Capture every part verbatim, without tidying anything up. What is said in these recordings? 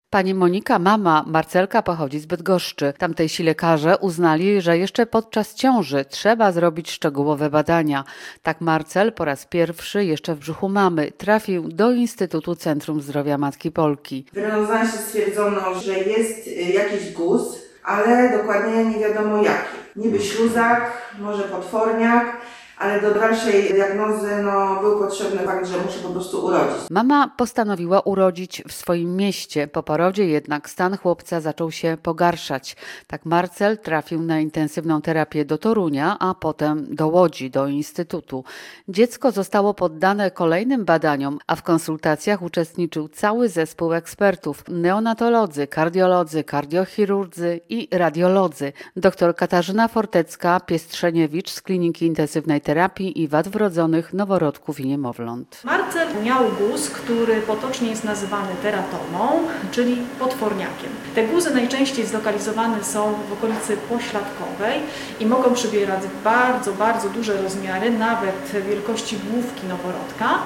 Pani Monika, mama Marcelka, pochodzi z Bydgoszczy. Tamtejsi lekarze uznali, że jeszcze podczas ciąży trzeba zrobić szczegółowe badania. Tak Marcel po raz pierwszy jeszcze w brzuchu mamy trafił do Instytutu Centrum Zdrowia Matki Polki. W rezonansie stwierdzono, że jest jakiś guz, ale dokładnie nie wiadomo jaki. Niby śluzak, może potworniak, ale do dalszej diagnozy no, był potrzebny fakt, że muszę po prostu urodzić. Mama postanowiła urodzić w swoim mieście. Po porodzie jednak stan chłopca zaczął się pogarszać. Tak Marcel trafił na intensywną terapię do Torunia, a potem do Łodzi, do Instytutu. Dziecko zostało poddane kolejnym badaniom, a w konsultacjach uczestniczył cały zespół ekspertów. Neonatolodzy, kardiolodzy, kardiochirurdzy i radiolodzy. Doktor Katarzyna Fortecka-Piestrzeniewicz z Kliniki Intensywnej Terapii i Wad Wrodzonych Noworodków i Niemowląt. Marcel miał guz, który potocznie jest nazywany teratomą, czyli potworniakiem. Te guzy najczęściej zlokalizowane są w okolicy pośladkowej i mogą przybierać bardzo, bardzo duże rozmiary, nawet wielkości główki noworodka.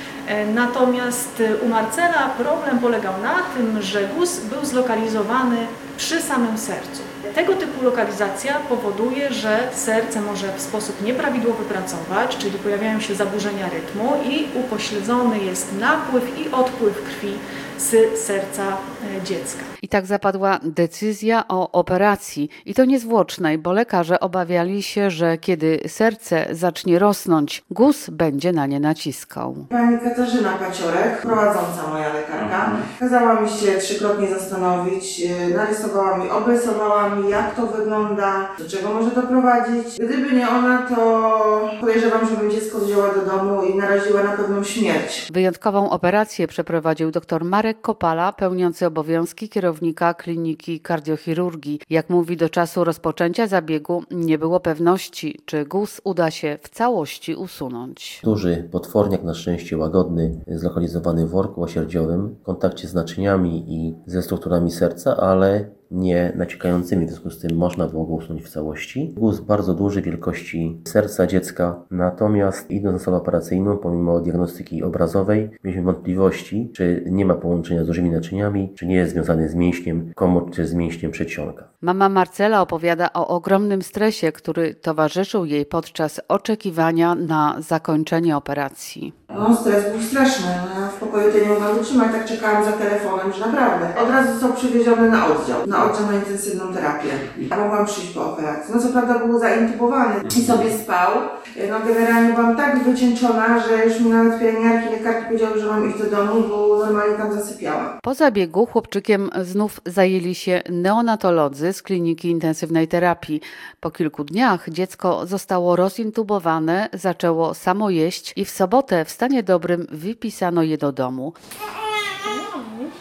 Natomiast u Marcela problem polegał na tym, że guz był zlokalizowany przy samym sercu. Tego typu lokalizacja powoduje, że serce może w sposób nieprawidłowy pracować, czyli pojawiają się zaburzenia rytmu i upośledzony jest napływ i odpływ krwi z serca dziecka. I tak zapadła decyzja o operacji i to niezwłocznej, bo lekarze obawiali się, że kiedy serce zacznie rosnąć, guz będzie na nie naciskał. Pani Katarzyna Paciorek, prowadząca moja lekarka, kazała mi się trzykrotnie zastanowić, narysowała mi, obrysowała mi, jak to wygląda, do czego może doprowadzić. Gdyby nie ona, to podejrzewam, żebym dziecko wzięła do domu i naraziła na pewną śmierć. Wyjątkową operację przeprowadził dr Marek Kopala, pełniący obowiązki kierownika Kliniki Kardiochirurgii. Jak mówi, do czasu rozpoczęcia zabiegu nie było pewności, czy guz uda się w całości usunąć. Duży potworniak, na szczęście łagodny, zlokalizowany w worku łasierdziowym, w kontakcie z naczyniami i ze strukturami serca, ale nie naciekającymi, w związku z tym można było go usunąć w całości. Guz bardzo duży, wielkości serca dziecka, natomiast idąc na salę operacyjną, pomimo diagnostyki obrazowej, mieliśmy wątpliwości, czy nie ma połączenia z dużymi naczyniami, czy nie jest związany z mięśniem komór, czy z mięśniem przedsionka. Mama Marcela opowiada o ogromnym stresie, który towarzyszył jej podczas oczekiwania na zakończenie operacji. No, stres był straszny. Ja w pokoju to nie mogłam wytrzymać, tak czekałam za telefonem, że naprawdę. Od razu został przywieziony na oddział, na oddział na intensywną terapię. Ja mogłam przyjść po operacji. No co prawda był zaintubowany i sobie spał. No generalnie byłam tak wycieńczona, że już mi nawet pielęgniarki, lekarki powiedziały, że mam iść do domu, bo normalnie tam zasypiałam. Po zabiegu chłopczykiem znów zajęli się neonatolodzy z Kliniki Intensywnej Terapii. Po kilku dniach dziecko zostało rozintubowane, zaczęło samo jeść i w sobotę w stanie dobrym wypisano je do domu.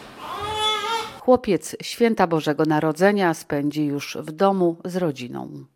Chłopiec święta Bożego Narodzenia spędzi już w domu z rodziną.